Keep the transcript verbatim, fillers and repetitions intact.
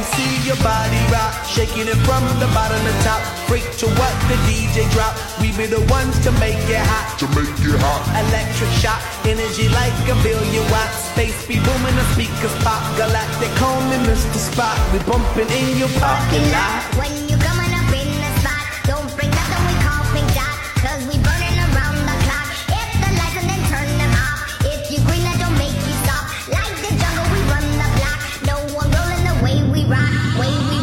see your body rock, shaking it from the bottom to top. Freak to what the D J drop. We be the ones to make it hot. To make it hot. Electric shock, energy like a billion watts. Space be booming, the speakers pop. Galactic home and Mister Spot. We bumping in your parking lot. When you coming up in the spot, don't bring nothing we call pink dot, cause we burning around the clock. Hit the lights and then turn them off. If you green, that don't make you stop. Like the jungle, we run the block. No one rolling the way we rock, way we